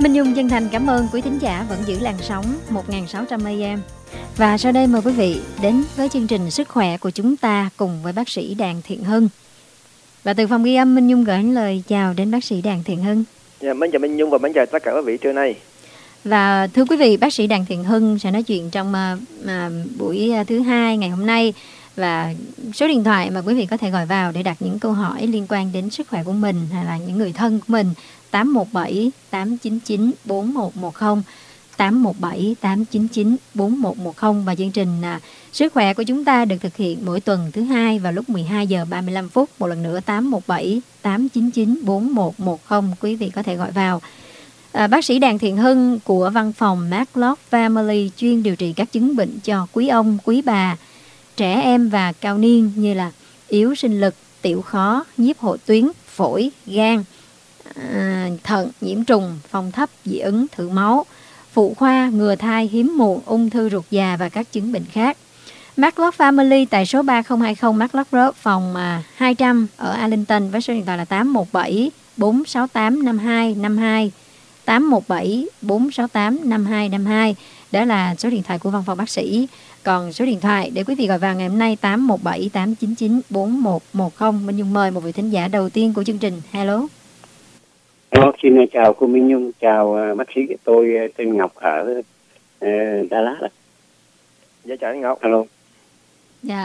Minh Nhung chân thành cảm ơn quý thính giả vẫn giữ làn sóng 1600 AM. Và sau đây mời quý vị đến với chương trình Sức khỏe của chúng ta cùng với bác sĩ Đàn Thiện Hưng. Và từ phòng ghi âm, Minh Nhung gửi lời chào đến bác sĩ Đàn Thiện Hưng. Dạ, mến chào Minh Nhung và mến chào tất cả quý vị trưa nay. Và thưa quý vị, bác sĩ Đàn Thiện Hưng sẽ nói chuyện trong buổi thứ hai ngày hôm nay. Và số điện thoại mà quý vị có thể gọi vào để đặt những câu hỏi liên quan đến sức khỏe của mình hay là những người thân của mình: 817 899 4110, 817 899 4110. Và chương trình Sức khỏe của chúng ta được thực hiện mỗi tuần thứ hai vào lúc 12 giờ 35 phút. Một lần nữa 817 899 4110, quý vị có thể gọi vào. Bác sĩ Đàn Thiện Hưng của văn phòng MedLock Family chuyên điều trị các chứng bệnh cho quý ông, quý bà, trẻ em và cao niên như là yếu sinh lực, tiểu khó, nhiếp hộ tuyến, phổi, gan, thận, nhiễm trùng, phong thấp, dị ứng, thử máu, phụ khoa, ngừa thai, hiếm muộn, ung thư ruột già và các chứng bệnh khác. MedLock Family tại số 3020 MedLock Road, phòng 200 ở Arlington với số điện thoại là 817 468 5252, 817 468 5252. Đó là số điện thoại của văn phòng bác sĩ. Còn số điện thoại để quý vị gọi vào ngày hôm nay 817 899 4110. Minh Nhung mời một vị thính giả đầu tiên của chương trình. Hello. Hello, xin chào cô Minh Nhung, chào bác sĩ. Tôi tên Ngọc ở Dallas. Dạ, chào anh Ngọc. Hello. Dạ.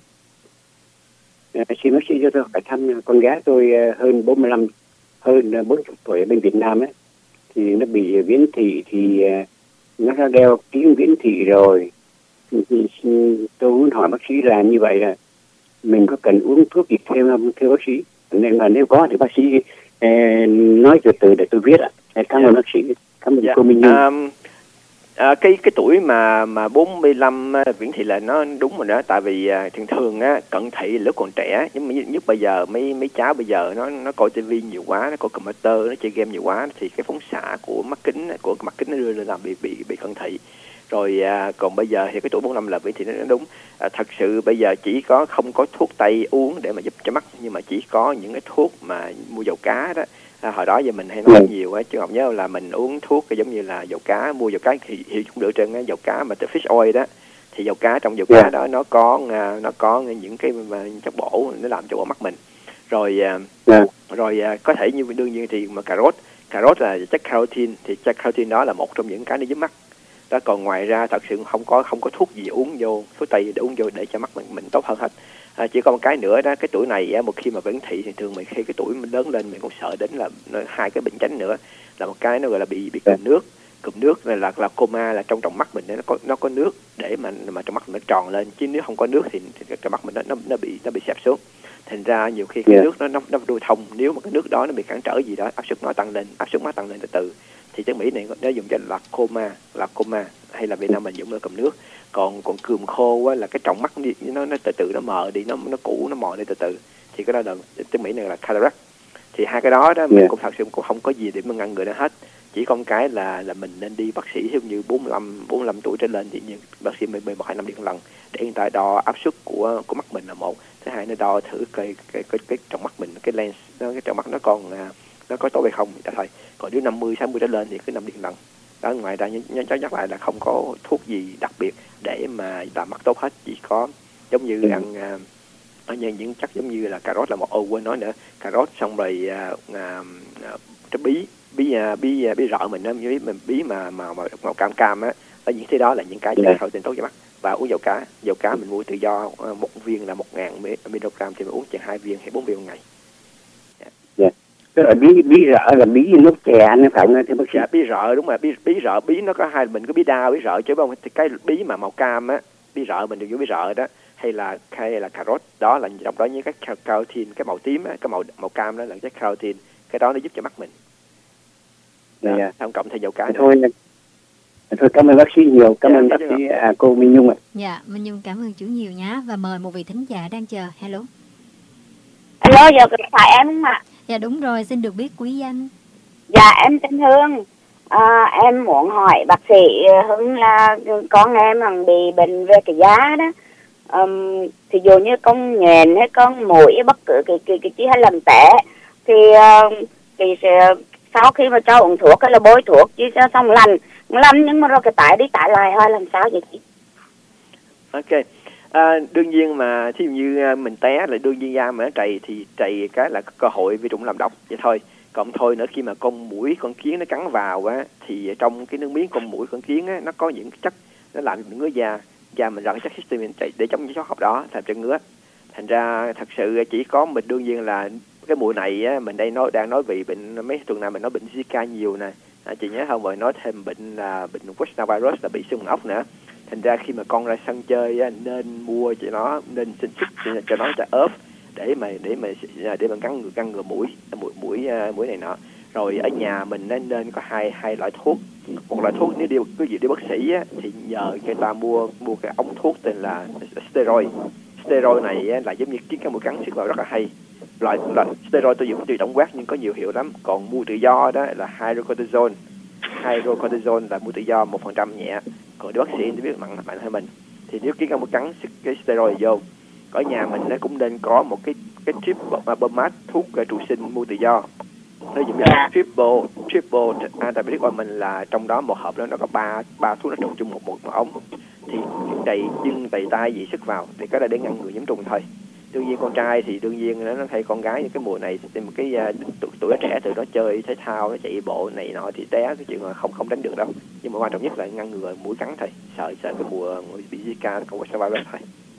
Xin bác sĩ cho tôi hỏi thăm con gái tôi hơn 40 tuổi ở bên Việt Nam ấy, thì nó bị viễn thị, thì nó đã đeo kính viễn thị rồi. Tôi muốn hỏi bác sĩ là như vậy là mình có cần uống thuốc gì thêm không thưa bác sĩ? Nên mà nếu có thì bác sĩ nói từ từ để tôi viết ạ. Cảm ơn bác sĩ, cảm ơn cô Minh Nhung. Cái tuổi mà 45 viễn thị là nó đúng rồi đó, tại vì thường á cận thị lúc còn trẻ, nhưng mà nhất bây giờ mấy cháu bây giờ nó coi tivi nhiều quá, nó coi computer, nó chơi game nhiều quá, thì cái phóng xạ của mắt kính nó đưa lên làm bị cận thị. Rồi còn bây giờ thì cái tuổi 45 là viễn thị nó đúng. Thật sự bây giờ chỉ có không có thuốc tây uống để mà giúp cho mắt, nhưng mà chỉ có những cái thuốc mà mua dầu cá đó. Hồi đó giờ mình hay nói nhiều á, chứ không nhớ là mình uống thuốc giống như là dầu cá, mua dầu cá thì hiệu cũng được trên dầu cá mà từ fish oil đó, thì dầu cá trong dầu cá đó nó có những cái chất bổ, nó làm cho bộ mắt mình. Rồi có thể như đương nhiên thì mà cà rốt là chất carotin, thì chất carotin đó là một trong những cái nó giúp mắt đó. Còn ngoài ra thật sự không có thuốc gì uống vô, thuốc tây để uống vô để cho mắt mình tốt hơn hết. Chỉ có một cái nữa đó, cái tuổi này một khi mà viễn thị thì thường mình khi cái tuổi mình lớn lên mình cũng sợ đến là hai cái bệnh tránh nữa, là một cái nó gọi là bị cụm nước này là coma, là trong mắt mình nó có nước để mà trong mắt mình nó tròn lên, chứ nếu không có nước thì trong mắt mình nó bị xẹp xuống. Thành ra nhiều khi cái nước nó lưu thông, nếu mà cái nước đó nó bị cản trở gì đó, áp suất mắt tăng lên từ từ, thì chất Mỹ này nó dùng cho là coma, hay là Việt Nam mình dùng là cụm nước. Còn cườm khô á, là cái trọng mắt nó từ từ nó mờ đi, nó cũ, nó mờ đi từ từ, thì cái đó là chất Mỹ này là cataract. Thì hai cái đó mình cũng thật sự cũng không có gì để mà ngăn ngừa nó hết. Chỉ có một cái là mình nên đi bác sĩ, ví dụ như 45 tuổi trở lên thì bác sĩ 1-2 năm đi một lần để người ta đo áp suất của mắt mình là một. Thứ hai nó đo thử cái trong mắt mình, cái lens cái trong mắt nó có tốt hay không đã thôi. Còn nếu 50-60 trở lên thì cứ 5 đi một lần. Đó, ngoài ra nhắc lại là không có thuốc gì đặc biệt để mà làm mắt tốt hết, chỉ có giống như ăn những chất giống như là cà rốt là một, quên nói nữa, cà rốt xong rồi cái bí rợ mình á, bí mà màu cam á, ở những thứ đó là những cái hậu tin tốt cho mắt. Và uống dầu cá mình mua tự do, một viên là 1000 mg thì mình uống chừng 2 viên hay 4 viên một ngày. Tức là bí rợ là bí nước chè nó phải không? Thì bí rợ đúng rồi, bí nó có hai, mình có bí đa, bí rợ chứ không. Thì cái bí mà màu cam á, bí rợ mình đều vô bí rợ đó, hay là cà rốt đó, là trong đó những cái carotin, cái màu tím á, cái màu cam đó là cái carotin, cái đó nó giúp cho mắt mình. Không cộng thêm dầu cá thôi cảm ơn bác sĩ nhiều, cảm ơn bác sĩ cô Minh Nhung ạ. Dạ, Minh Nhung cảm ơn chú nhiều nhá, và mời một vị thính giả đang chờ. Hello, giờ có phải em không ạ? Dạ đúng rồi, xin được biết quý danh. Dạ em tên Hương. Em muốn hỏi bác sĩ Hưng là con em bị bệnh về cái da đó. Thì dù như con nhện hay con mũi, bất cứ cái chi hay làm tẻ thì sau khi mà cho uống thuốc hay là bôi thuốc chứ cho xong lành nhưng mà rồi cái tải đi tải lại hay làm sao vậy chị? Ok. Đương nhiên mà thí dụ như mình té là đương nhiên da mà nó trầy thì trầy cái là cơ hội vi trùng làm độc vậy thôi. Còn thôi nữa, khi mà con muỗi con kiến nó cắn vào á thì trong cái nước miếng con muỗi con kiến á nó có những chất nó làm cho ngứa da mình ra cái chất histamine để chống những chất học đó làm cho ngứa. Thành ra thật sự chỉ có mình đương nhiên là cái mùa này á, mình đang nói về bệnh mấy tuần này mình nói bệnh Zika nhiều nè. Chị nhớ không, rồi nói thêm bệnh là bệnh West Nile virus là bị sưng ốc nữa. Thành ra khi mà con ra sân chơi á, nên mua cho nó, nên xin sức cho nó cho ốp để mà ngăn ngừa mũi này nọ. Rồi ở nhà mình nên có hai loại thuốc. Một loại thuốc nếu đi bác sĩ á, thì nhờ người ta mua cái ống thuốc tên là steroid. Steroid này á, là giống như kiến cái mũi cắn xịt vào rất là hay. Loại steroid tôi dùng từ tổng quát nhưng có nhiều hiệu lắm. Còn mua tự do đó là hydrocortisone. Hydrocortisone là mua tự do 1% nhẹ. Còn đi bác sĩ thì biết mạnh hơn mình. Thì nếu kiến cái mũi cắn xịt cái steroid vô, ở nhà mình nó cũng nên có một cái trip pomade thuốc trụ sinh mua tự do. Ví dụ như là triple antibiotic ointment là trong đó một hộp đó nó có ba thuốc nó trộn chung một ống. Thì đầy chân đầy tay gì sức vào thì cái là để ngăn ngừa nhiễm trùng thôi. Đương nhiên con trai thì đương nhiên nó thay con gái, những cái mùa này thì một cái tuổi nó trẻ từ nó chơi thể thao, nó chạy bộ này nọ thì té cái chuyện mà không đánh được đâu. Nhưng mà quan trọng nhất là ngăn ngừa mũi cắn thôi, sợ cái mùa bị Zika còn West Nile virus thôi.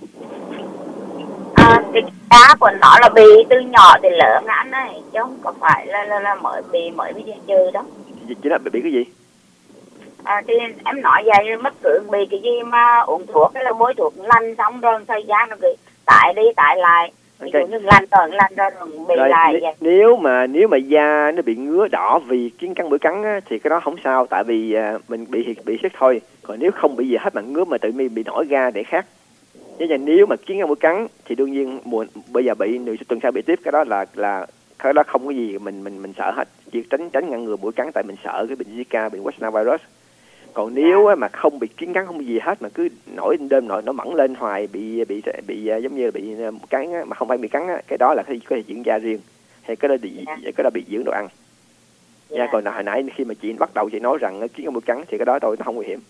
Thì cá của nó là bị từ nhỏ thì lớn anh này chứ không có phải là mới bị trừ đó. Chị nói bị cái gì? Thì em nói vậy mất cứ bị cái gì mà uống thuốc hay là bôi thuốc lành xong rồi thời gian nó cứ tải đi tải lại. Ví dụ như lành rồi bị rồi, lại vậy. Nếu mà da nó bị ngứa đỏ vì kiến cắn mũi cắn á, thì cái đó không sao, tại vì mình bị sức thôi. Còn nếu không bị gì hết mà ngứa mà tự nhiên bị nổi da để khác. Nếu mà kiến cắn mũi cắn thì đương nhiên bây giờ bị tuần sau bị tiếp, cái đó là cái đó không có gì mình sợ hết, chỉ tránh ngăn ngừa mũi cắn tại mình sợ cái bệnh Zika, bệnh West Nile virus. Còn nếu mà không bị kiến cắn, không bị gì hết mà cứ nổi mẩn lên hoài, bị giống như là bị cắn á, mà không phải bị cắn á, cái đó là có thể dưỡng da riêng, hay cái đó bị dưỡng đồ ăn. Còn hồi nãy khi mà chị bắt đầu chị nói rằng kiến cắn mũi cắn thì cái đó thôi nó không nguy hiểm.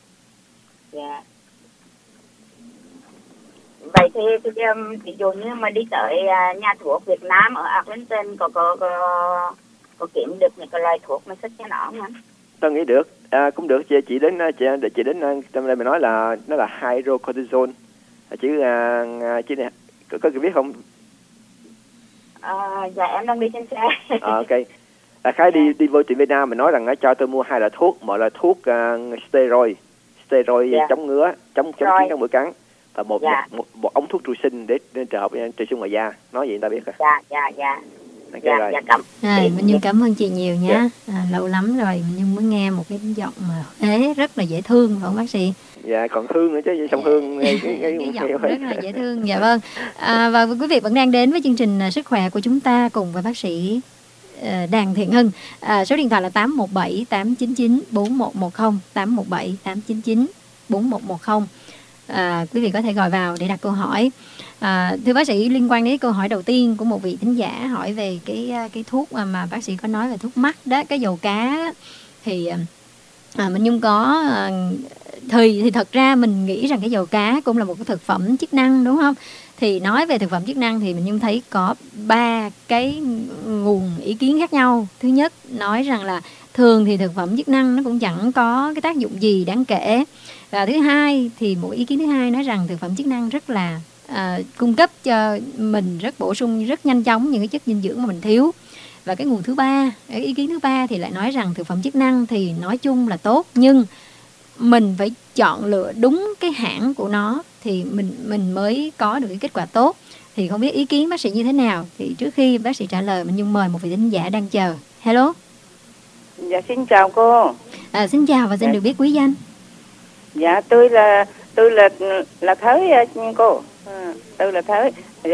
Vậy thì ví dụ như mà đi tới nhà thuốc Việt Nam ở Arlington có kiếm được những cái loại thuốc mà sức cho nó không anh? Tôi nghĩ được, cũng được. Chị đến trong đây mình nói là nó là hydrocortisone, chứ này có cái biết không? Dạ em đang đi trên xe. Ok. Khái đi vô tiệm Việt Nam mình nói rằng cho tôi mua hai loại thuốc, một là thuốc steroid chống ngứa, chống kiến cắn mũi cắn, và một ống thuốc trụ sinh để trợ hợp trụ sinh ngoài da. Nói vậy người ta biết rồi. Dạ. Rồi. Minh Nhung cảm ơn chị nhiều nhé. Lâu lắm rồi Minh Nhung mới nghe một cái giọng mà rất là dễ thương, phải không bác sĩ? Dạ, còn thương nữa chứ, song Hương cái giọng rất là dễ thương. Dạ vâng. Và quý vị vẫn đang đến với chương trình Sức khỏe của chúng ta cùng với bác sĩ Đàn Thiện Hưng. Số điện thoại là 817 899 4110, 817 899 4110. Quý vị có thể gọi vào để đặt câu hỏi. Thưa bác sĩ, liên quan đến câu hỏi đầu tiên của một vị thính giả hỏi về cái thuốc mà bác sĩ có nói về thuốc mắt đó, cái dầu cá đó, thì mình Nhung có thì thật ra mình nghĩ rằng cái dầu cá cũng là một cái thực phẩm chức năng, đúng không? Thì nói về thực phẩm chức năng thì mình Nhung thấy có 3 cái nguồn ý kiến khác nhau. Thứ nhất nói rằng là thường thì thực phẩm chức năng nó cũng chẳng có cái tác dụng gì đáng kể. Và thứ hai thì một ý kiến thứ hai nói rằng thực phẩm chức năng rất là cung cấp cho mình rất bổ sung rất nhanh chóng những cái chất dinh dưỡng mà mình thiếu. Và cái nguồn thứ ba, cái ý kiến thứ ba thì lại nói rằng thực phẩm chức năng thì nói chung là tốt, nhưng mình phải chọn lựa đúng cái hãng của nó thì mình mới có được cái kết quả tốt. Thì không biết ý kiến bác sĩ như thế nào. Thì trước khi bác sĩ trả lời, mình Nhung mời một vị thính giả đang chờ. Hello. Dạ xin chào cô. Xin chào và xin được biết quý danh. Dạ tôi là Thới cô. Tôi là Thới.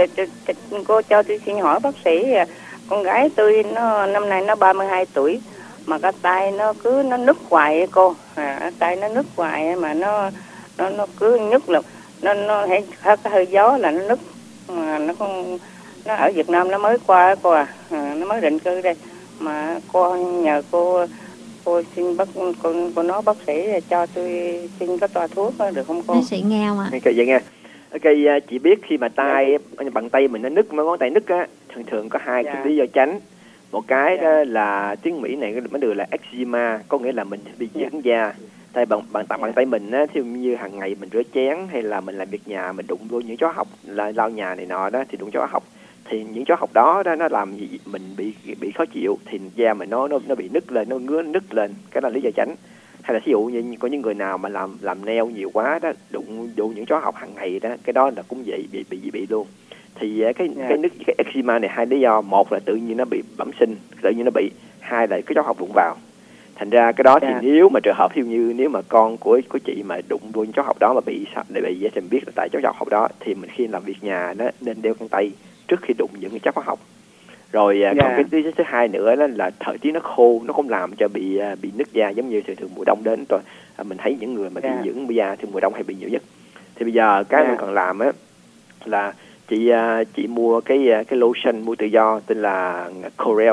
Cô cho tôi xin hỏi bác sĩ, con gái tôi nó năm nay nó 32 tuổi mà cái tay nó cứ nứt hoài cô. Tay nó nứt hoài mà nó cứ nhức là nó hơi gió là nó nứt. Mà nó ở Việt Nam nó mới qua cô nó mới định cư đây mà nhờ cô xin cô nói bác sĩ cho tôi xin cái toa thuốc đó, được không cô? Bác sĩ nghe mà. Ok, vậy nghe. Ok, chị biết khi mà bàn tay mình nó nứt, mấy ngón tay nứt á, thường có hai cái lý do tránh. Một cái đó là tiếng Mỹ này mới được là eczema, có nghĩa là mình bị dưỡng da. Tay bàn tay mình á, thì như hàng ngày mình rửa chén hay là mình làm việc nhà, mình đụng vô những chó học, lau nhà này nọ đó, thì đụng chó học, thì những chó học đó nó làm gì mình bị khó chịu, thì da mình nó bị nứt lên, nó ngứa nứt lên, cái là lý do tránh. Hay là ví dụ như có những người nào mà làm nail nhiều quá đó, đụng vô những chó học hàng ngày đó, cái đó là cũng vậy, bị luôn. Thì cái eczema này hai lý do, một là tự nhiên nó bị bẩm sinh, tự nhiên nó bị, hai là cái chó học đụng vào. Thành ra cái đó thì nếu mà trường hợp nếu mà con của chị mà đụng vô những chó học đó mà bị thì mình biết là tại chó học đó, thì mình khi làm việc nhà nó nên đeo găng tay trước khi đụng những cái chó học. Rồi còn cái thứ hai nữa là thời tiết nó khô, nó không làm cho bị nứt da, giống như thường mùa đông đến rồi mình thấy những người mà bị dưỡng da thì mùa đông hay bị nhiều nhất. Thì bây giờ cái mình cần làm á là chị mua cái lotion mua tự do tên là Corel,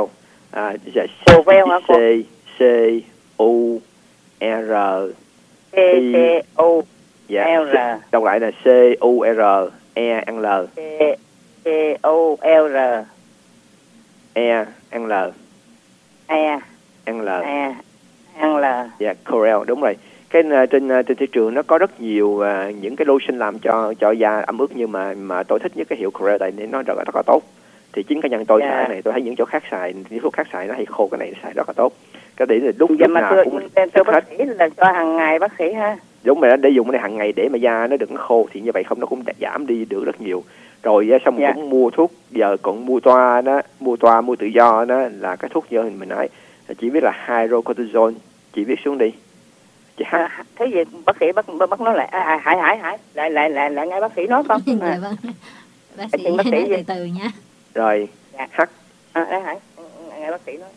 C-O-R đọc lại là C-O-R-E-N-L dạ, Corel, đúng rồi. Cái trên thị trường nó có rất nhiều những cái lotion làm cho da ẩm ướt, nhưng mà tôi thích nhất cái hiệu Corel tại nó rất là tốt. Thì chính cá nhân tôi xài cái này, tôi thấy những chỗ khác xài, những thuốc khác xài nó hay khô, cái này xài rất là tốt. Cái đấy là lúc nào cũng bác sĩ là cho hàng ngày bác sĩ ha. Đúng rồi, để dùng cái này hàng ngày để mà da nó đừng khô, thì như vậy không nó cũng giảm đi được rất nhiều. Rồi xong cũng mua thuốc, giờ còn mua tự do đó là cái thuốc như mình nói, chỉ biết là hydrocortisone, chị viết xuống đi. Chị thế gì bác sĩ bác nói lại Hải lại nghe bác sĩ nói con. Dạ vâng. Bác sĩ nói từ từ nhé. Rồi H. Hải nghe bác sĩ nói.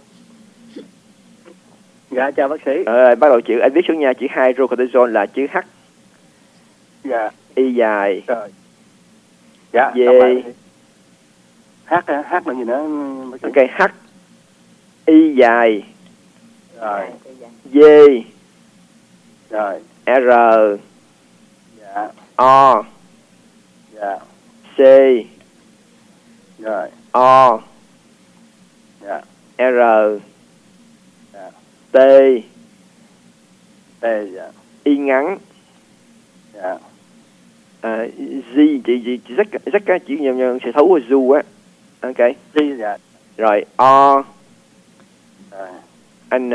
Dạ chào bác sĩ. Bắt đầu chữ anh viết xuống nha, chữ hydrocortisone là chữ H. Dạ. Y dài. Rồi. Dạ. D. H là gì nữa? Ok, H. Y dài. Rồi. D. Rồi. R. Dạ. O. Dạ. C. Rồi. O. Dạ. R. Dạ. T. T. Dạ. Y ngắn. Dạ. G chị rất chỉ nhân sẽ thấu du á. Ok. G. Dạ. Rồi O. Rồi. N.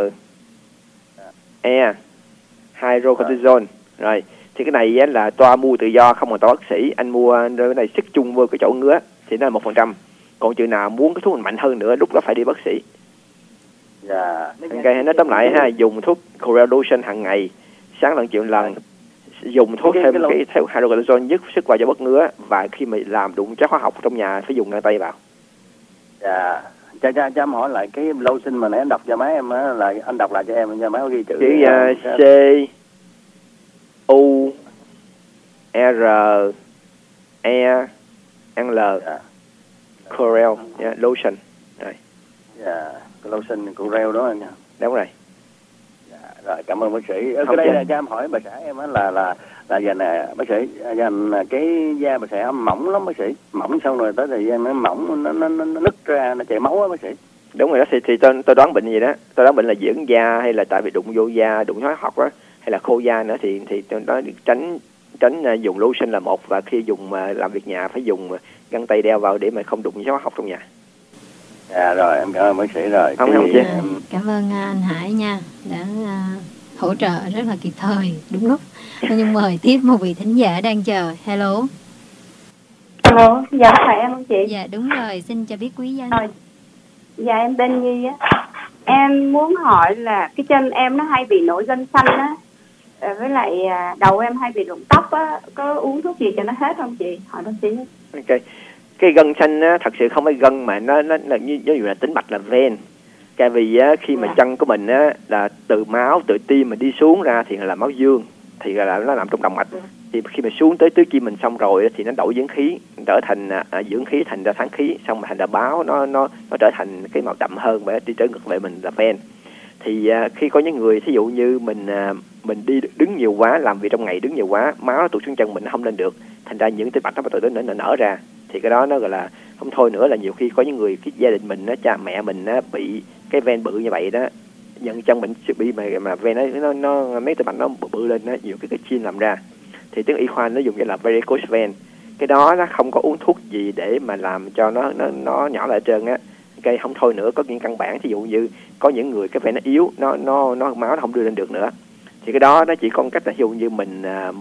E. Hydrocortisone. Rồi thì cái này á, là toa mua tự do, không cần toa bác sĩ. Anh mua cái này sức chung vô cái chỗ ngứa thì nó là 1%. Còn chừng nào muốn cái thuốc mạnh hơn nữa, lúc đó phải đi bác sĩ. Dạ. Ok, nói tóm lại ha, dùng thuốc Corel lotion hàng ngày, sáng lần chiều lần, dùng thuốc thêm cái theo hydrocortisone giúp sức vào cho bớt ngứa, và khi mà làm đụng chất hóa học trong nhà phải dùng găng tay vào. Dạ. Cho em hỏi lại cái lotion mà nãy anh đọc cho mấy em á, là anh đọc lại cho em mấy có ghi chữ. Chữ C U R E N L. Corel lotion. Rồi. Dạ, cái lotion Corel đó anh nha. Đúng rồi. Dạ, rồi cảm ơn bác sĩ. Cái đây là cho em hỏi bà xã em á là giờ nè bác sĩ, giờ cái da bà xã mỏng lắm bác sĩ, mỏng xong rồi tới thời gian nó mỏng, nó nứt ra, nó chảy máu á bác sĩ. Đúng rồi đó, thì tôi đoán bệnh gì đó, tôi đoán bệnh là dưỡng da hay là tại vì đụng vô da, đụng hóa học á, hay là khô da nữa, thì tôi nói tránh dùng lotion là một, và khi dùng làm việc nhà phải dùng găng tay đeo vào để mà không đụng với hóa học trong nhà. Dạ rồi, em cảm ơn bác sĩ rồi. Không cảm ơn anh Hải nha, đã hỗ trợ rất là kịp thời, đúng lúc. Nhưng mời tiếp một vị thính giả đang chờ. Hello. Alo, dạ phải em không chị? Dạ đúng rồi, xin cho biết quý danh. Dạ em tên Nhi á. Em muốn hỏi là cái chân em nó hay bị nổi gân xanh á, với lại đầu em hay bị rụng tóc á, có uống thuốc gì cho nó hết không chị? Hỏi bác sĩ. Ok. Cái gân xanh á, thật sự không phải gân mà nó như là tính mạch là ven. Tại vì á, khi mà chân của mình á, là từ máu, từ tim mà đi xuống ra thì là máu dương, thì là nó nằm trong động mạch. thì khi mà xuống tới tứ chi mình xong rồi thì nó đổi dưỡng khí trở thành dưỡng khí thành ra tháng khí, xong rồi thành ra báo nó trở thành cái màu đậm hơn và đi trở ngược lại mình là ven. Thì khi có những người thí dụ như mình đi đứng nhiều quá, làm việc trong ngày đứng nhiều quá, máu nó tụt xuống chân mình nó không lên được, thành ra những tế bạch nó bắt đầu nó nở ra, thì cái đó nó gọi là không thôi nữa là nhiều khi có những người cái gia đình mình cha mẹ mình bị cái ven bự như vậy đó, nhận chân mình bị mà ven nó mấy tế bạch nó bự lên nhiều cái gene làm ra, thì tiếng y khoa nó dùng cái là varicose vein. Cái đó nó không có uống thuốc gì để mà làm cho nó nhỏ lại trơn á. Cái không thôi nữa có những căn bản, ví dụ như có những người cái ven nó yếu, nó máu nó không đưa lên được nữa, thì cái đó nó chỉ có cách là ví dụ như mình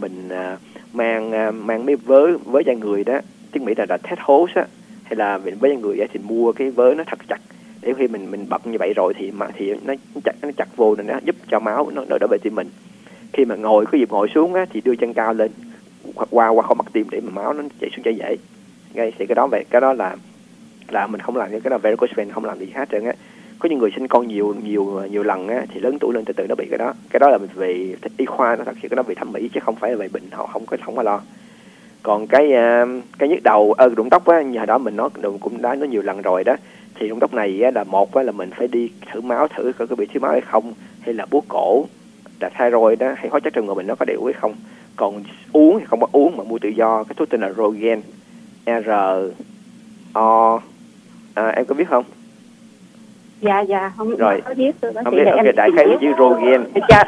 mang mấy vớ da người đó, tiếng Mỹ là thét hose á, hay là với da người thì mua cái vớ nó thật chặt, để khi mình bật như vậy rồi thì nó chặt vô nên nó giúp cho máu nó đỡ về tim mình. Khi mà có dịp ngồi xuống á, thì đưa chân cao lên hoặc qua khỏi mặt tim để mà máu nó chảy xuống chảy dễ. Thì cái đó là mình không làm cái đó varicose vein, không làm gì hết trơn á. Có những người sinh con nhiều lần á, thì lớn tuổi lên từ từ nó bị cái đó là về y khoa, nó thật sự cái đó về thẩm mỹ chứ không phải là về bệnh, họ không có lo. Còn cái nhức đầu rụng tóc á, như hồi đó mình cũng đã nói nhiều lần rồi đó, thì rụng tóc này á, là một á, là mình phải đi thử máu thử coi có bị thiếu máu hay không, hay là buốt cổ, là thyroid đó, hay hóa chất trong người mình nó có đều hay không. Còn uống thì không có uống mà mua tự do, cái thuốc tên là Rogaine, R-O, em có biết không? Dạ không rồi có biết. Không biết, ok, đại khái chữ Rogaine.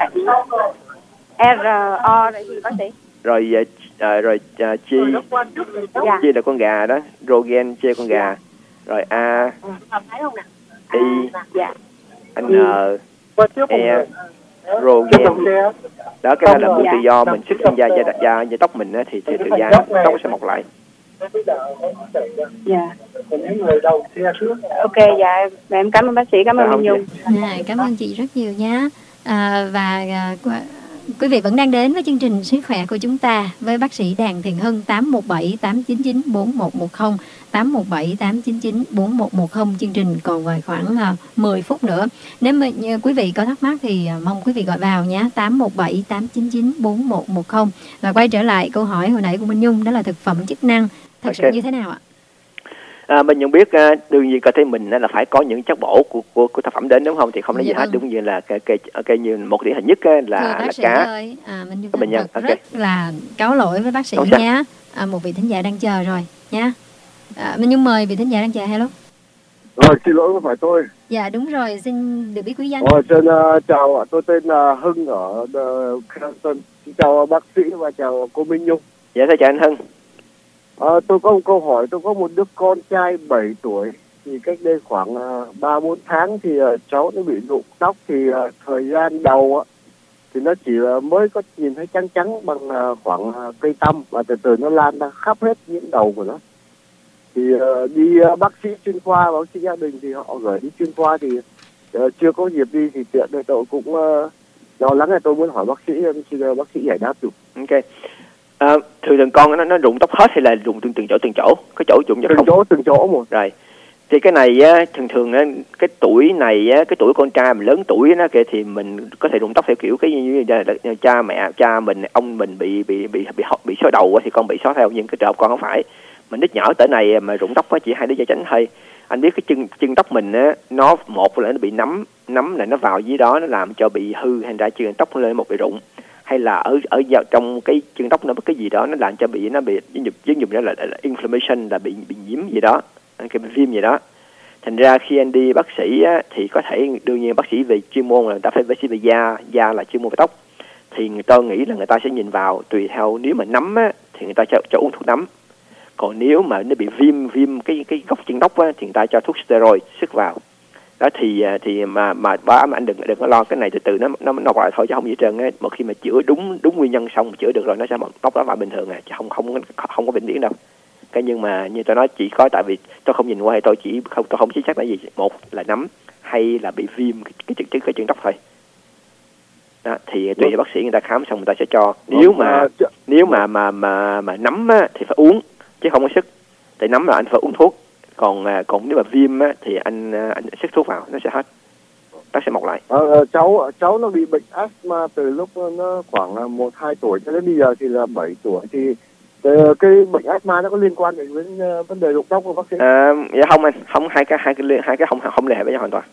R-O là gì bác sĩ? Rồi chi chi là con gà đó, Rogaine chi con gà, rồi A I N E Rogaine. Đó, cái này là mua tự do, mình sức da tóc mình thì tự da tóc sẽ mọc lại. Dạ. Ok, dạ em cảm ơn bác sĩ, cảm ơn Minh Nhung. Cảm ơn chị rất nhiều nhé. Quý vị vẫn đang đến với chương trình Sức khỏe của chúng ta với bác sĩ Đàn Thiện Hưng. 817-899-4110, 817-899-4110. Chương trình còn khoảng 10 phút nữa. Nếu mà quý vị có thắc mắc thì mong quý vị gọi vào nhé, 817-899-4110. Và quay trở lại câu hỏi hồi nãy của Minh Nhung, đó là thực phẩm chức năng thật sự như thế nào ạ? Mình nhận biết đương nhiên cơ thể mình là phải có những chất bổ của thực phẩm đến, đúng không? Thì không nói gì hết, đúng như là cái như một điển hình nhất là cá. Ơi, mình nhân rất là cáo lỗi với bác sĩ nhé. Một vị thính giả đang chờ rồi nhé. Minh Nhung mời vị thính giả đang chờ. Hello. Xin lỗi, không phải tôi. Dạ đúng rồi, xin được biết quý danh. Chào ạ, tôi tên là Hưng ở Cranston. Xin chào bác sĩ và chào cô Minh Nhung. Dạ, chào anh Hưng. Tôi có một câu hỏi, tôi có một đứa con trai 7 tuổi. Thì cách đây khoảng 3-4 tháng thì cháu nó bị rụng tóc. Thì thời gian đầu thì nó chỉ mới có nhìn thấy trắng trắng bằng khoảng cây tăm, và từ từ nó lan ra khắp hết những đầu của nó. Thì đi bác sĩ chuyên khoa, bác sĩ gia đình thì họ gửi đi chuyên khoa, thì chưa có dịp đi, thì tiện đây tôi cũng lo lắng, là tôi muốn hỏi bác sĩ, xin bác sĩ giải đáp giúp. Ok. Thường con nó rụng tóc hết hay là rụng từng chỗ? Có chỗ rụng từng chỗ một. Rồi. Thì cái này thường cái tuổi này cái tuổi con trai mình lớn tuổi nó kìa, thì mình có thể rụng tóc theo kiểu cái như cha mình, ông mình bị xóa đầu thì con bị xóa theo, nhưng cái trường hợp con không phải. Mình nít nhỏ tới này mà rụng tóc chỉ 2 đứa da trắng thôi. Anh biết cái chân tóc mình nó một là nó bị nấm là nó vào dưới đó, nó làm cho bị hư, thành ra chân tóc lên một bị rụng, hay là ở trong cái chân tóc nó có cái gì đó nó làm cho bị dùng đó là inflammation, là bị nhiễm gì đó, cái viêm gì đó. Thành ra khi anh đi bác sĩ thì có thể đương nhiên bác sĩ về chuyên môn là người ta phải bác sĩ về da là chuyên môn về tóc, thì người ta nghĩ là người ta sẽ nhìn vào tùy theo, nếu mà nấm thì người ta cho uống thuốc nấm. Còn nếu mà nó bị viêm cái gốc chân tóc thì người ta cho thuốc steroid sức vào. Đó thì mà anh đừng có lo, cái này từ từ nó lại thôi chứ không gì hết trơn á. Một khi mà chữa đúng nguyên nhân xong, chữa được rồi, nó sẽ tóc đó lại bình thường chứ không có bệnh điển đâu. Cái nhưng mà như tôi nói, chỉ có tại vì tôi không nhìn qua, hay tôi không chính xác là gì, một là nấm hay là bị viêm cái chân tóc thôi. Đó, thì tùy bác sĩ người ta khám xong người ta sẽ cho. Nếu mà nấm thì phải uống chứ không có sức, tại nấm là anh phải uống thuốc. Còn nếu mà viêm thì anh sức thuốc vào nó sẽ hết. Bác sẽ một lại. Cháu nó bị bệnh asthma từ lúc nó khoảng 1-2 tuổi cho đến bây giờ thì là 7 tuổi. Thì cái bệnh asthma nó có liên quan đến vấn đề rụng tóc không bác sĩ? Dạ không anh, không, hai cái không liên hệ với nhau hoàn toàn.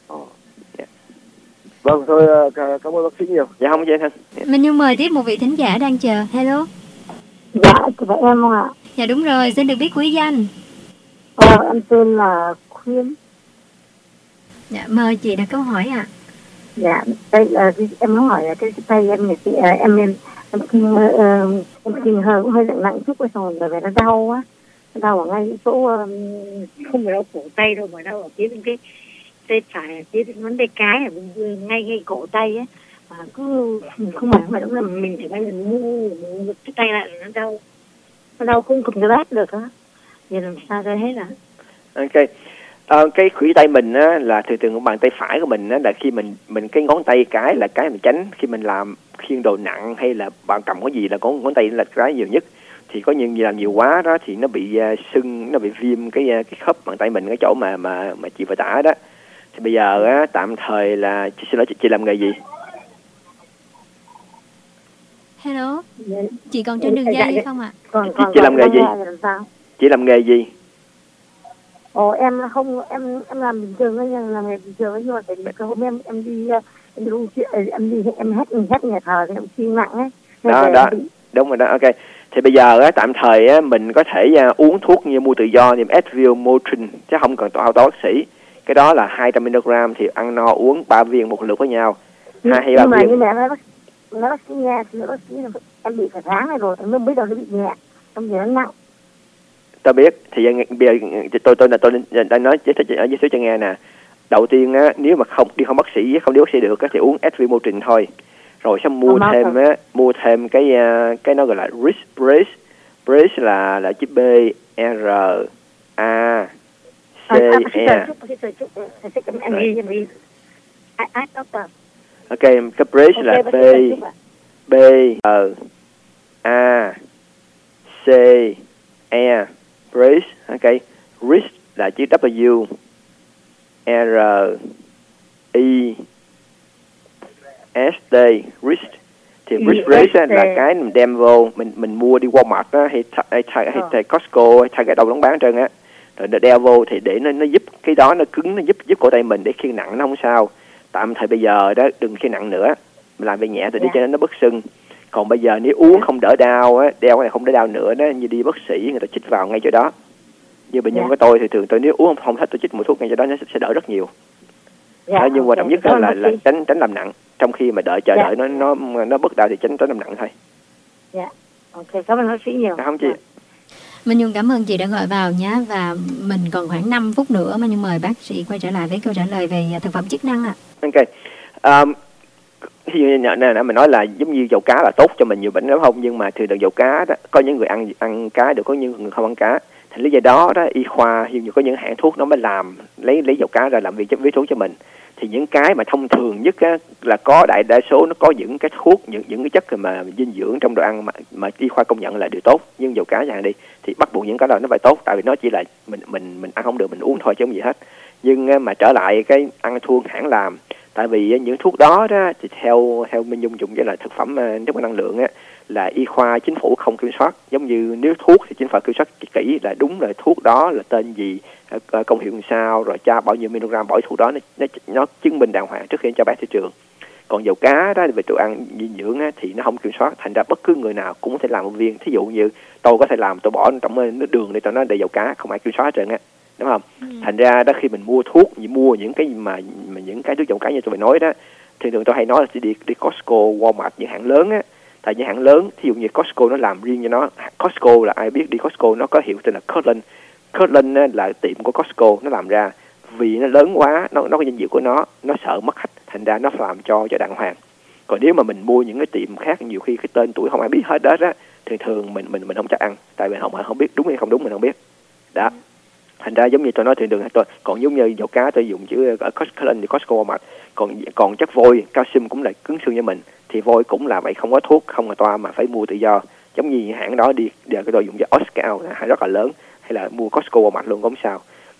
Vâng, thôi cảm ơn bác sĩ nhiều. Dạ không, vậy thân. Mình Nhung mời tiếp một vị thính giả đang chờ. Hello. Dạ, chị phải em không ạ? Dạ đúng rồi, xin được biết quý danh. Em tên là Khuyên. Dạ, mời chị đặt câu hỏi ạ. Dạ, đây là em muốn hỏi là cái tay em này, em kinh hơi nặng chút rồi về nó đau quá. Nó đau ở ngay chỗ không phải đau cổ tay đâu mà đau ở phía bên cái tay phải, phía bên ngón tay cái ở ngay cổ tay ấy. Mà cứ không phải đúng là mình chỉ mình mua cái tay lại là nó đau không cầm cái bát được á. Giờ làm sao cho hết ạ? Ok. Cái khuỷu tay mình á, là thường của bàn tay phải của mình á, là khi mình cái ngón tay cái là cái mình tránh khi mình làm khiêng đồ nặng hay là bạn cầm cái gì là ngón tay là cái nhiều nhất. Thì có những làm nhiều quá đó thì nó bị sưng, nó bị viêm cái khớp bàn tay mình, cái chỗ mà chị vừa tả đó. Thì bây giờ á, tạm thời là xin lỗi chị làm nghề gì? Hello. Chị còn trên đường dây hay không ạ? Chị làm nghề gì? Chị làm nghề gì? Em không em làm bình thường thôi, làm nghề bình thường nhưng mà tại vì cái hôm em đi em hát nhà thờ thì em chiên nặng ấy. Đó, đúng rồi đó. Ok. Thì bây giờ á, tạm thời á, mình có thể uống thuốc như mua tự do thì Advil Motrin chứ không cần tao bác sĩ. Cái đó là 200 mg thì ăn no uống 3 viên một lượt với nhau. 2 hay 3 viên. Nhưng mà nó bác sĩ nghe, bác sĩ em bị cả tháng này rồi, em mới biết đâu nó bị nhẹ, xong rồi nó nặng. Tôi biết, thì bây giờ tôi đang nói với số cho nghe nè. Đầu tiên á, nếu mà không đi bác sĩ được á, thì uống Advil Motrin thôi. Rồi xong mua thêm cái nó gọi là wrist brace. Brace là chữ B R A C E. Ok, cái brace là B R A C E. Brace, ok. Wrist là chữ W R I S T, wrist. Thì wrist brace là cái mình đem vô, mình mua đi Walmart á, hay Costco hay cái đâu đóng bán trơn á, rồi nó đeo vô thì để nó giúp cái đó nó cứng, nó giúp cổ tay mình để khiêng nặng nó không sao. Tạm thời bây giờ đó đừng khiêng nặng nữa, mình làm về nhẹ rồi để cho nó bớt sưng. Còn bây giờ nếu uống không đỡ đau á, đeo cái này không đỡ đau nữa đó, như đi bác sĩ người ta chích vào ngay chỗ đó. Như bệnh nhân của tôi thì thường tôi nếu uống không hết tôi chích một thuốc ngay chỗ đó nó sẽ đỡ rất nhiều. Nhưng quan trọng nhất là tránh làm nặng, trong khi mà chờ đợi nó bớt đau thì tránh làm nặng thôi. Dạ. Ok, cảm ơn bác sĩ nhiều. Không chị. Mình Nhung cảm ơn chị đã gọi vào nhé, và mình còn khoảng 5 phút nữa mà Nhung mời bác sĩ quay trở lại với câu trả lời về thực phẩm chức năng ạ. Ok. Ví dụ như mình nói là giống như dầu cá là tốt cho mình nhiều bệnh đúng không? Nhưng mà thường dầu cá đó, có những người ăn cá được, có những người không ăn cá. Thì lý do đó y khoa ví dụ như có những hãng thuốc nó mới làm lấy dầu cá ra làm với thuốc cho mình. Thì những cái mà thông thường nhất á, là có đa số nó có những cái thuốc, những cái chất mà dinh dưỡng trong đồ ăn mà y khoa công nhận là điều tốt. Nhưng dầu cá chẳng đi thì bắt buộc những cái đó nó phải tốt, tại vì nó chỉ là mình ăn không được mình uống thôi chứ không gì hết. Nhưng mà trở lại cái ăn thuốc hãng làm, tại vì những thuốc đó thì theo mình dùng với là thực phẩm chất năng lượng á, là y khoa chính phủ không kiểm soát. Giống như nếu thuốc thì chính phủ kiểm soát kỹ là đúng là thuốc đó là tên gì, công hiệu làm sao, rồi cho bao nhiêu mg bỏ thuốc đó, nó chứng minh đàng hoàng trước khi cho bán thị trường. Còn dầu cá đó về đồ ăn dinh dưỡng á, thì nó không kiểm soát, thành ra bất cứ người nào cũng có thể làm một viên. Thí dụ như tôi có thể làm, tôi bỏ trong nước đường để cho nó đầy dầu cá, không ai kiểm soát hết trơn á, đúng không? Thành ra đó khi mình mua thuốc, mua những cái mà những cái thuốc dầu cá như tôi vừa nói đó, thì thường tôi hay nói là sẽ đi Costco, Walmart, những hãng lớn á. Tại những hãng lớn, thí dụ như Costco nó làm riêng cho nó. Costco là ai biết, đi Costco nó có hiệu tên là Kirkland. Kirkland là tiệm của Costco nó làm ra, vì nó lớn quá, nó có danh dự của nó sợ mất khách, thành ra nó làm cho đàng hoàng. Còn nếu mà mình mua những cái tiệm khác, nhiều khi cái tên tuổi không ai biết hết đó thì thường mình không chắc ăn, tại vì không biết đúng hay không đúng mình không biết. Đó. Thành ra giống như tôi nói thì đường tôi, còn giống như dầu cá tôi dùng chữ ở Kirkland thì Costco mà còn chất vôi, calcium cũng là cứng xương cho mình, thì vôi cũng là vậy, không có thuốc, không có toa mà phải mua tự do. Giống như hãng đó đi cái tôi dùng cho Oscar hay rất là lớn, hay là mua Costco Walmart luôn cũng sao.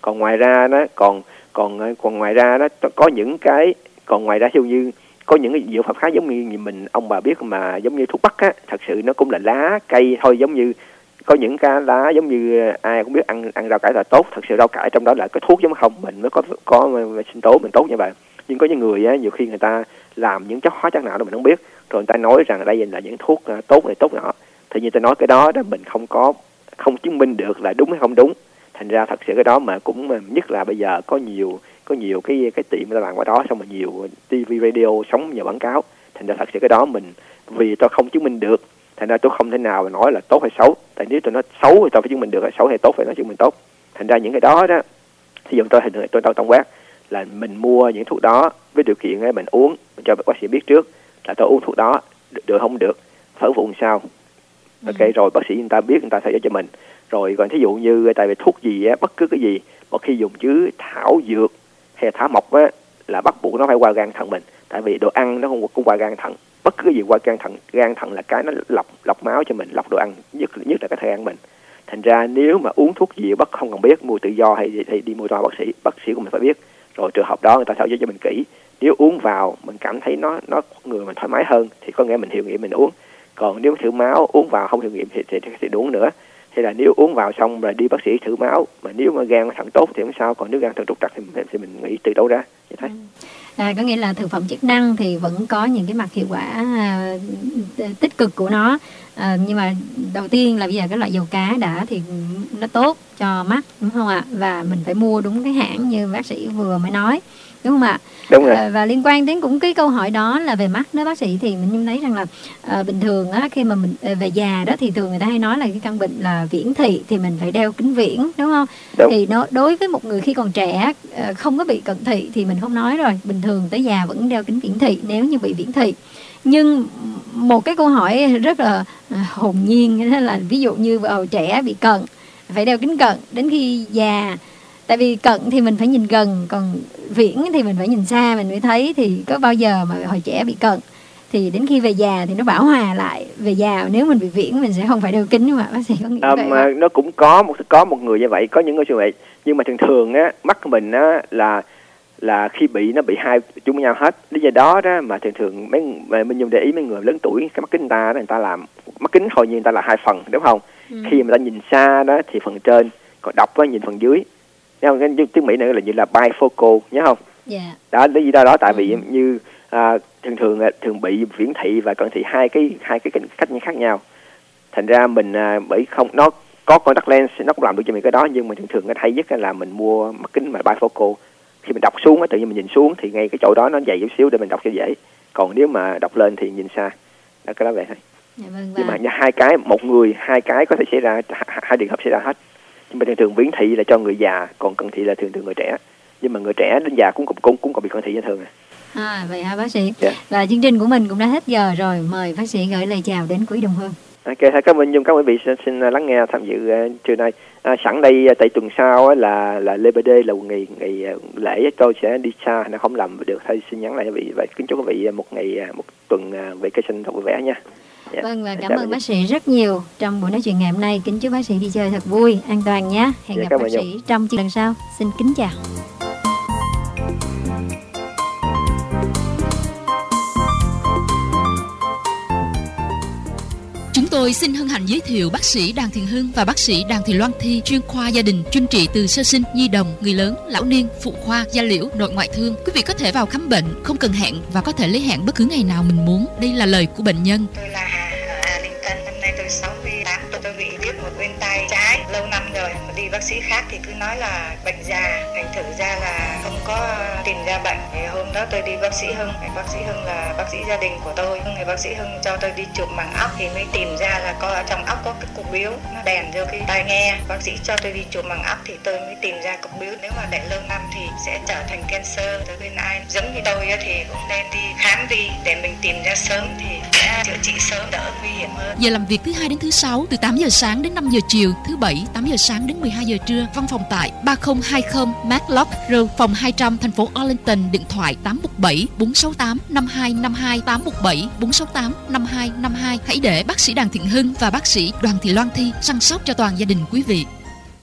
Còn ngoài ra đó còn ngoài ra đó có những cái còn ngoài ra ví dụ như có những cái dược phẩm khác giống như mình ông bà biết mà giống như thuốc bắc á, thật sự nó cũng là lá cây thôi, giống như có những cái lá giống như ai cũng biết ăn rau cải là tốt, thật sự rau cải trong đó là cái thuốc giống không, mình mới có sinh tố mình tốt như vậy. Nhưng có những người á, nhiều khi người ta làm những chất hóa chất nào đó mình không biết, rồi người ta nói rằng đây là những thuốc tốt này tốt nọ, thì như tôi nói cái đó mình không chứng minh được là đúng hay không đúng. Thành ra thật sự cái đó mà cũng nhất là bây giờ có nhiều cái tiệm người ta làm qua đó, xong mà nhiều TV radio sống nhờ quảng cáo. Thành ra thật sự cái đó vì tôi không chứng minh được, thành ra tôi không thể nào mà nói là tốt hay xấu. Tại nếu tôi nói xấu thì tôi phải chứng minh được, là xấu hay tốt phải nói chứng minh tốt. Thành ra những cái đó thì dùm tôi tổng quát là mình mua những thuốc đó với điều kiện mình uống, mình cho bác sĩ biết trước là tôi uống thuốc đó được không được, phản phụ làm sao. Ok, rồi bác sĩ người ta biết, người ta theo dõi cho mình. Rồi còn thí dụ như tại vì thuốc gì á, bất cứ cái gì một khi dùng chứ thảo dược hay thảo mộc á, là bắt buộc nó phải qua gan thận mình. Tại vì đồ ăn nó không qua gan thận, bất cứ cái gì qua gan thận là cái nó lọc máu cho mình, lọc đồ ăn, nhất là cái gan mình. Thành ra nếu mà uống thuốc gì bác không cần biết, mua tự do hay đi mua cho bác sĩ của mình phải biết. Rồi trường hợp đó người ta theo dõi cho mình kỹ. Nếu uống vào mình cảm thấy nó người mình thoải mái hơn thì có nghĩa mình hiệu nghiệm mình uống. Còn nếu thử máu uống vào không hiệu nghiệm thì uống nữa. Hay là nếu uống vào xong rồi đi bác sĩ thử máu, mà nếu mà gan thận tốt thì không sao, còn nếu gan thận trục trặc thì mình nghĩ từ đâu ra như thế. Có nghĩa là thực phẩm chức năng thì vẫn có những cái mặt hiệu quả tích cực của nó, nhưng mà đầu tiên là bây giờ cái loại dầu cá đã thì nó tốt cho mắt, đúng không ạ? Và mình phải mua đúng cái hãng như bác sĩ vừa mới nói, đúng không ạ? Đúng rồi. Và liên quan đến cũng cái câu hỏi đó là về mắt đó bác sĩ, thì mình thấy rằng là bình thường á, khi mà mình về già đó thì thường người ta hay nói là cái căn bệnh là viễn thị thì mình phải đeo kính viễn, đúng không? Đúng. Thì đối với một người khi còn trẻ không có bị cận thị thì mình không nói rồi, bình thường tới già vẫn đeo kính viễn thị nếu như bị viễn thị. Nhưng một cái câu hỏi rất là hồn nhiên đó là ví dụ như trẻ bị cận phải đeo kính cận đến khi già. Tại vì cận thì mình phải nhìn gần, còn viễn thì mình phải nhìn xa mình mới thấy. Thì có bao giờ mà hồi trẻ bị cận thì đến khi về già thì nó bão hòa lại, về già nếu mình bị viễn mình sẽ không phải đeo kính, mà bác sĩ có nghĩ vậy không? Nó cũng có một người như vậy, có những người như vậy, nhưng mà thường á mắt mình á là khi bị nó bị hai chung với nhau hết. Lý do đó mà thường mình dùng để ý mấy người lớn tuổi, cái mắt kính người ta làm mắt kính thôi nhưng người ta là hai phần, đúng không? Khi mà ta nhìn xa đó thì phần trên, còn đọc á nhìn phần dưới. Cái tiếng Mỹ này là như là bifocal, nhớ không? Đó lý do đó tại vì như thường bị viễn thị và cận thị hai cái cách khác nhau. Thành ra mình bởi không nó có contact lens nó cũng làm được cho mình cái đó, nhưng mà thường cái hay nhất là mình mua mắt kính mà bifocal. Khi mình đọc xuống tự nhiên mình nhìn xuống thì ngay cái chỗ đó nó dày chút xíu để mình đọc cho dễ. Còn nếu mà đọc lên thì nhìn xa. Đó, cái đó vậy thôi. Nhưng mà hai cái, một người hai cái có thể xảy ra, hai trường hợp xảy ra hết. Nhưng mà thường viễn thị là cho người già, còn cận thị là thường người trẻ. Nhưng mà người trẻ đến già cũng còn bị cận thị như thường. Vậy hả bác sĩ? Và chương trình của mình cũng đã hết giờ rồi, mời bác sĩ gửi lời chào đến quý đồng hương. Ok, cảm ơn Nhung, các quý vị xin lắng nghe tham dự trưa nay. Sẵn đây tại tuần sau là Labor Day, là ngày lễ, tôi sẽ đi xa, nó không làm được, thôi xin nhắn lại quý vị và kính chúc quý vị một tuần vacation thật vui vẻ nha. Vâng, và cảm ơn bác sĩ rất nhiều trong buổi nói chuyện ngày hôm nay. Kính chúc bác sĩ đi chơi thật vui, an toàn nhé. Hẹn gặp bác sĩ trong chương lần sau. Xin kính chào. Chúng tôi xin hân hạnh giới thiệu bác sĩ Đàn Thiện Hưng và bác sĩ Đàn Thị Loan Thi, chuyên khoa gia đình, chuyên trị từ sơ sinh, nhi đồng, người lớn, lão niên, phụ khoa, da liễu, nội ngoại thương. Quý vị có thể vào khám bệnh không cần hẹn và có thể lấy hẹn bất cứ ngày nào mình muốn. Đây là lời của bệnh nhân. Tôi là Hà Linh Tân, năm nay tôi 68 tuổi, tôi bị liệt một bên tay trái lâu năm rồi. Đi bác sĩ khác thì cứ nói là bệnh già, thành thử ra là không có tìm ra bệnh. Thì hôm đó tôi đi bác sĩ Hưng, bác sĩ Hưng là bác sĩ gia đình của tôi. Người bác sĩ Hưng cho tôi đi chụp màng óc thì mới tìm ra là có ở trong óc có cái cục biếu, nó đèn vô cái tai nghe. Bác sĩ cho tôi đi chụp màng óc thì tôi mới tìm ra cục biếu. Nếu mà để lâu năm thì sẽ trở thành cancer. Tôi khuyên ai giống như tôi thì cũng nên đi khám đi để mình tìm ra sớm thì sẽ chữa trị sớm, đỡ nguy hiểm hơn. Giờ làm việc thứ 2 đến thứ 6 từ 8 giờ sáng đến 5 giờ chiều, thứ 7 8 giờ sáng đến 12 giờ trưa. Văn phòng tại 3020 Matlock Road, phòng 200, thành phố Arlington. Điện thoại 817 468 5252, 817 468 5252. Hãy để bác sĩ Đàn Thiện Hưng và bác sĩ Đoàn Thị Loan Thi săn sóc cho toàn gia đình quý vị.